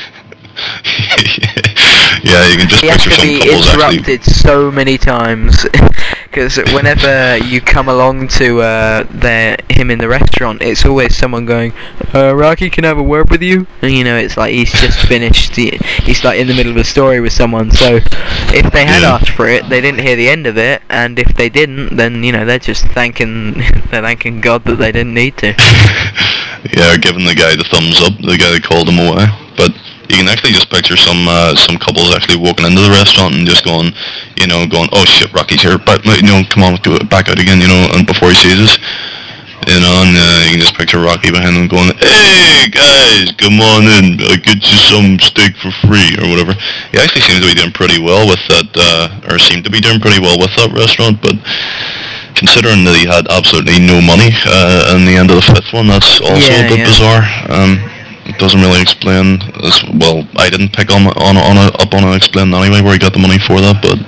Yeah, you can just He has picture to some be couples actually. interrupted so many times because whenever you come along to uh, their him in the restaurant, it's always someone going, uh, "Rocky, can I have a word with you?" And you know, it's like he's just finished. He, he's like in the middle of a story with someone. So if they had Yeah. asked for it, they didn't hear the end of it, and if they didn't, then you know they're just thanking they're thanking God that they didn't need to. Yeah, giving the guy the thumbs up, the guy that called him away. But you can actually just picture some uh, some couples actually walking into the restaurant and just going, you know, going, "Oh shit, Rocky's here," but you know, come on, do it back out again, you know, and before he sees us, you know, and uh, you can just picture Rocky behind them going, "Hey guys, come on in, I'll get you some steak for free," or whatever. He actually seems to be doing pretty well with that, uh, or seemed to be doing pretty well with that restaurant, but considering that he had absolutely no money uh, in the end of the fifth one, that's also Yeah, a bit yeah. bizarre. Um, it doesn't really explain as well. I didn't pick on on on a, up on it explain anyway where he got the money for that, but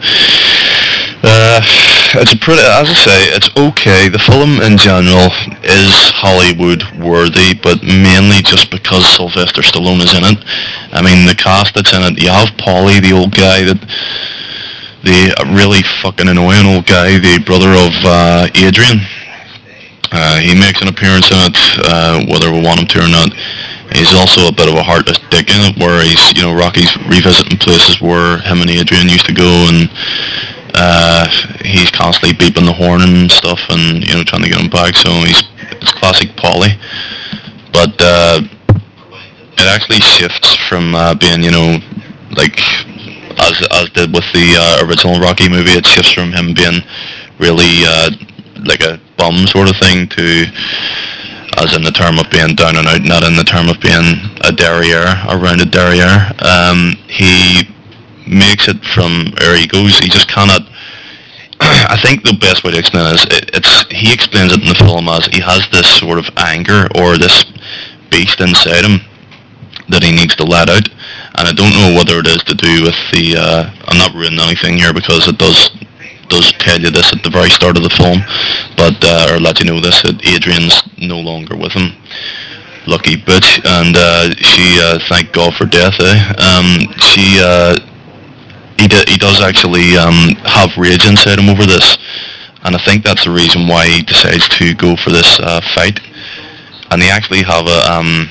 uh, it's a pretty. As I say, it's okay. The film in general is Hollywood worthy, but mainly just because Sylvester Stallone is in it. I mean, the cast that's in it. You have Paulie, the old guy that. The really fucking annoying old guy, the brother of uh, Adrian. Uh, he makes an appearance in it, uh, whether we want him to or not. He's also a bit of a heartless dick in it, where he's, you know, Rocky's revisiting places where him and Adrian used to go, and uh, he's constantly beeping the horn and stuff, and, you know, trying to get him back. So he's it's classic Paulie. But uh, it actually shifts from uh, being, you know, like. As as did with the uh, original Rocky movie, it shifts from him being really uh, like a bum sort of thing to, as in the term of being down and out, not in the term of being a derriere, a rounded derriere. Um, he makes it from where he goes. He just cannot. I think the best way to explain it is it, it's he explains it in the film as he has this sort of anger or this beast inside him that he needs to let out. And I don't know whether it is to do with the, uh, I'm not ruining anything here because it does does tell you this at the very start of the film, but, uh, or let you know this, that Adrian's no longer with him. Lucky bitch, and uh, she, uh, thank God for death, eh? Um, she, uh, he, d- he does actually um, have rage inside him over this, and I think that's the reason why he decides to go for this uh, fight. And they actually have a, um,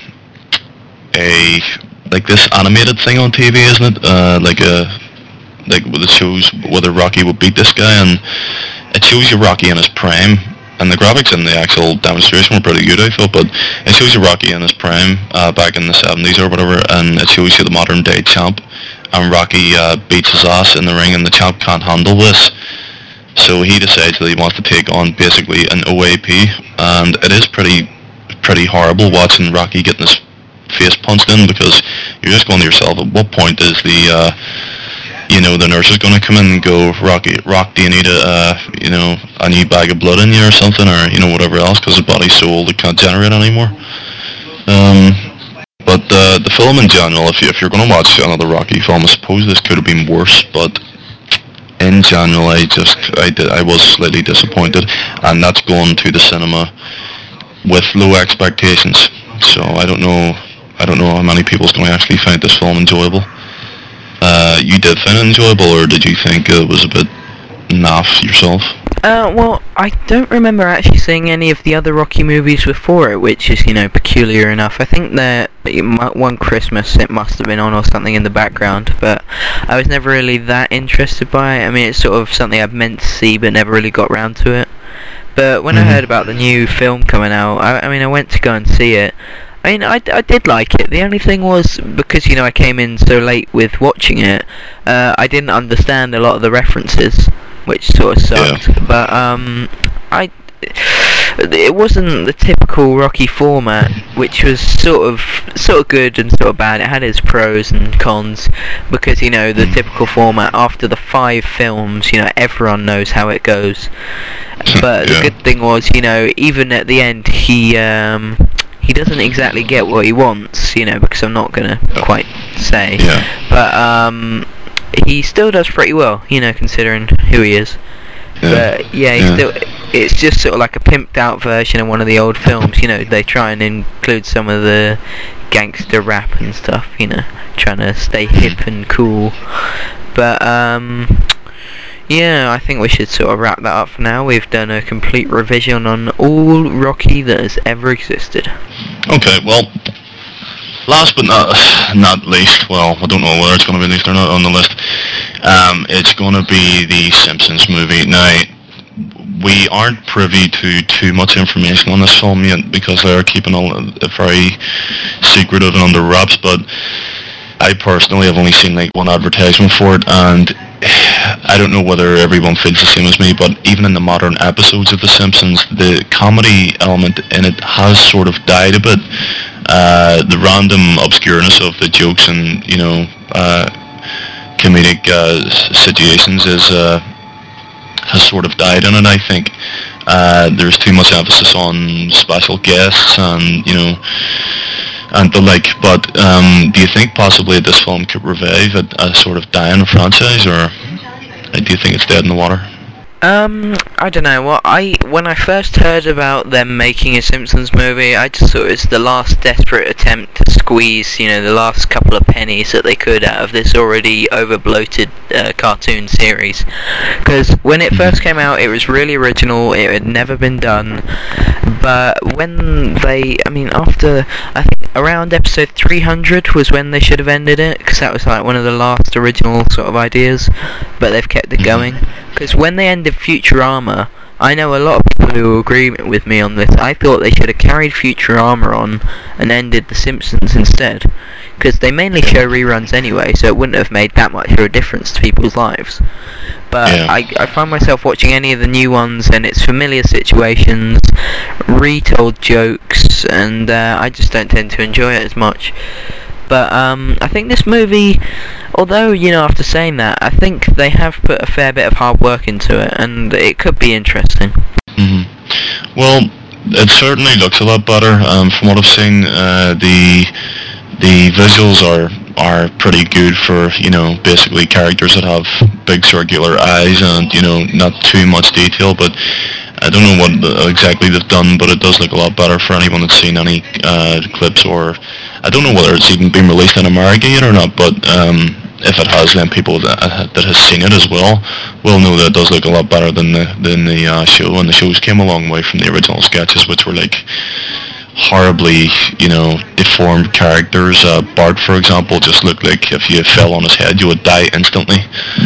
a, like this animated thing on T V, isn't it? Uh, like a, like it shows whether Rocky would beat this guy, and it shows you Rocky in his prime, and the graphics in the actual demonstration were pretty good, I thought, but it shows you Rocky in his prime, uh, back in the seventies or whatever, and it shows you the modern day champ, and Rocky uh, beats his ass in the ring, and the champ can't handle this, so he decides that he wants to take on basically an O A P, and it is pretty, pretty horrible watching Rocky getting his face punched in, because you're just going to yourself, at what point is the uh, you know, the nurse is going to come in and go, Rocky, Rock, do you need a uh, you know, a new bag of blood in you or something, or, you know, whatever else, because his body's so old it can't generate anymore. Um, but uh, the film in general, if, you, if you're going to watch another Rocky film, I suppose this could have been worse, but in general, I just I did I was slightly disappointed, and that's going to the cinema with low expectations. So I don't know I don't know how many people's going to actually find this film enjoyable. Uh, you did find it enjoyable, or did you think it was a bit naff yourself? Uh, well, I don't remember actually seeing any of the other Rocky movies before it, which is, you know, peculiar enough. I think that one Christmas it must have been on or something in the background, but I was never really that interested by it. I mean, it's sort of something I've meant to see, but never really got round to it. But when mm-hmm. I heard about the new film coming out, I, I mean, I went to go and see it. I mean, I, I did like it. The only thing was, because, you know, I came in so late with watching it, uh, I didn't understand a lot of the references, which sort of sucked. Yeah. But, um, I... it wasn't the typical Rocky format, which was sort of sort of good and sort of bad. It had its pros and cons, because, you know, the typical format, after the five films, you know, everyone knows how it goes. But yeah. the good thing was, you know, even at the end, he... um he doesn't exactly get what he wants, you know, because I'm not going to quite say. Yeah. But um, he still does pretty well, you know, considering who he is. Yeah. But yeah, he yeah. still. It's just sort of like a pimped out version of one of the old films, you know. They try and include some of the gangster rap and stuff, you know, trying to stay hip and cool. But um... yeah, I think we should sort of wrap that up for now. We've done a complete revision on all Rocky that has ever existed. Okay, well, last but not not least, well, I don't know whether it's going to be least or not on the list. Um, it's going to be the Simpsons movie. Now, we aren't privy to too much information on this film yet, because they are keeping it very secretive and under wraps, but I personally have only seen like one advertisement for it, and I don't know whether everyone feels the same as me, but even in the modern episodes of The Simpsons, the comedy element in it has sort of died a bit. Uh, the random obscureness of the jokes and, you know, uh, comedic uh, situations is uh, has sort of died in it, I think. Uh, there's too much emphasis on special guests and, you know, and the like, but um, do you think possibly this film could revive a, a sort of dying franchise, or do you think it's dead in the water? Um, I don't know. Well, I when I first heard about them making a Simpsons movie, I just thought it was the last desperate attempt to squeeze, you know, the last couple of pennies that they could out of this already over-bloated uh, cartoon series. Because when it first came out, it was really original. It had never been done. But when they, I mean, after, I think around episode three hundred was when they should have ended it, because that was like one of the last original sort of ideas, but they've kept it going. Because when they ended Futurama, I know a lot of people who will agree with me on this. I thought they should have carried Futurama on and ended The Simpsons instead, because they mainly show reruns anyway, so it wouldn't have made that much of a difference to people's lives. But yeah. I, I find myself watching any of the new ones, and it's familiar situations, retold jokes, and uh, I just don't tend to enjoy it as much. But um, I think this movie, although, you know, after saying that, I think they have put a fair bit of hard work into it, and it could be interesting. Mm-hmm. Well, it certainly looks a lot better. Um, from what I've seen, uh, the the visuals are are pretty good for, you know, basically characters that have big circular eyes and, you know, not too much detail, but I don't know what exactly they've done, but it does look a lot better for anyone that's seen any uh, clips, or I don't know whether it's even been released in America yet or not, but um, if it has, then people that, that has seen it as well will know that it does look a lot better than the than the uh, show, and the shows came a long way from the original sketches, which were like horribly, you know, deformed characters. Uh, Bart, for example, just looked like if you fell on his head, you would die instantly.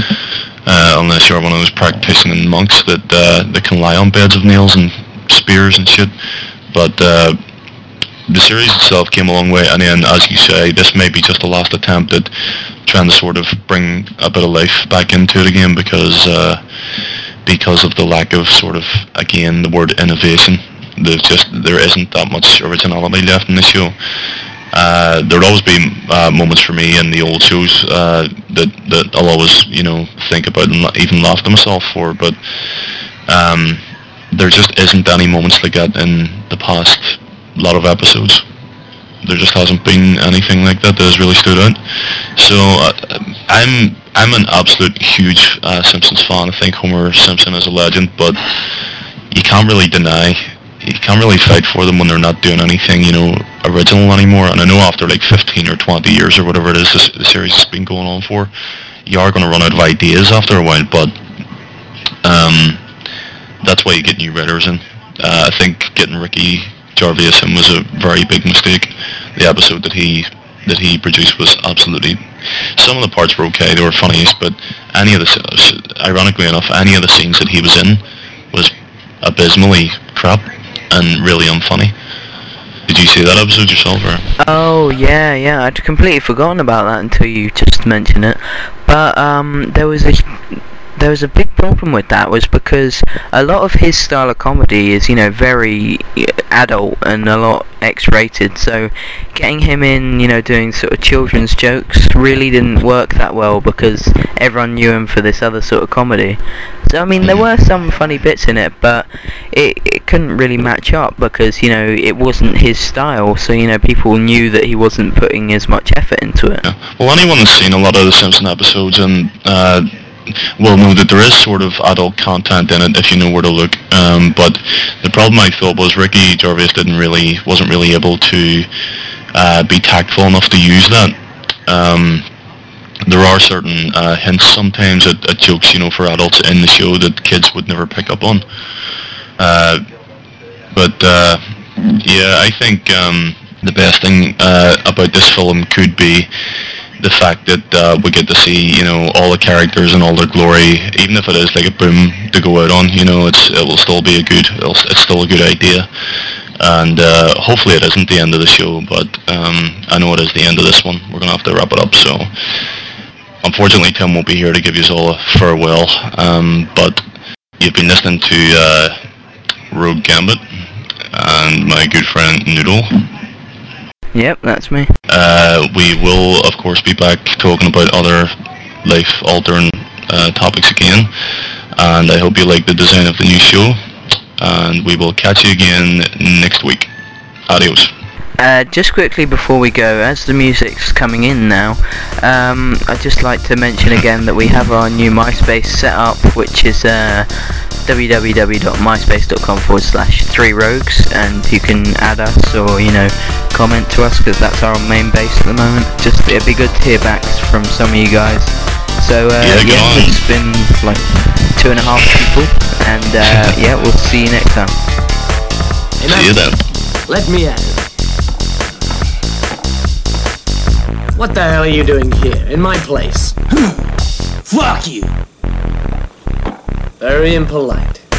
Uh, unless you're one of those practicing monks that uh, that can lie on beds of nails and spears and shit. But uh, the series itself came a long way, and then, as you say, this may be just the last attempt at trying to sort of bring a bit of life back into it again, because uh, because of the lack of sort of, again, the word innovation. There's just there isn't that much originality left in the show. Uh, there'd always be uh, moments for me in the old shows uh, that that I'll always, you know, think about and even laugh to myself for, but um, there just isn't any moments like that in the past lot of episodes. There just hasn't been anything like that that has really stood out. So uh, I'm I'm an absolute huge uh, Simpsons fan. I think Homer Simpson is a legend, but you can't really deny, you can't really fight for them when they're not doing anything, you know, original anymore. And I know after like fifteen or twenty years or whatever it is this, the series has been going on for, you are going to run out of ideas after a while, but um, that's why you get new writers in. Uh, I think getting Ricky Gervais in was a very big mistake. The episode that he that he produced was absolutely, some of the parts were okay, they were funniest, but any of the, ironically enough, any of the scenes that he was in was abysmally crap and really unfunny. Did you see that episode yourself, or? Oh yeah, yeah. I'd completely forgotten about that until you just mentioned it. But um, there was a there was a big problem with that, was because a lot of his style of comedy is, you know, very adult and a lot X-rated. So getting him in, you know, doing sort of children's jokes really didn't work that well, because everyone knew him for this other sort of comedy. So I mean, there were some funny bits in it, but it, it couldn't really match up because, you know, it wasn't his style. So, you know, people knew that he wasn't putting as much effort into it. Yeah. Well, anyone that's seen a lot of the Simpson episodes and uh, will know that there is sort of adult content in it if you know where to look. Um, but the problem I thought was Ricky Gervais didn't really, wasn't really able to uh, be tactful enough to use that. Um, there are certain uh, hints sometimes at, at jokes, you know, for adults in the show that kids would never pick up on. Uh, but uh, yeah, I think um, the best thing uh, about this film could be the fact that uh, we get to see, you know, all the characters in all their glory, even if it is like a boom to go out on. You know, it's it will still be a good, it'll, it's still a good idea, and uh, hopefully it isn't the end of the show. But um, I know it is the end of this one. We're gonna have to wrap it up. So unfortunately, Tim won't be here to give you all a farewell. Um, but you've been listening to uh, Rogue Gambit and my good friend Noodle. Yep, that's me. Uh, we will, of course, be back talking about other life-altering uh, topics again, and I hope you like the design of the new show, and we will catch you again next week. Adios. Uh, just quickly before we go, as the music's coming in now, um, I'd just like to mention again that we have our new MySpace set up, which is uh, www.myspace.com forward slash three rogues, and you can add us or, you know, comment to us, because that's our main base at the moment. Just, it'd be good to hear back from some of you guys. So uh, yeah, yeah it's been like two and a half people, and uh, yeah, we'll see you next time. See you then. Let me at it. What the hell are you doing here, in my place? Fuck you! Very impolite.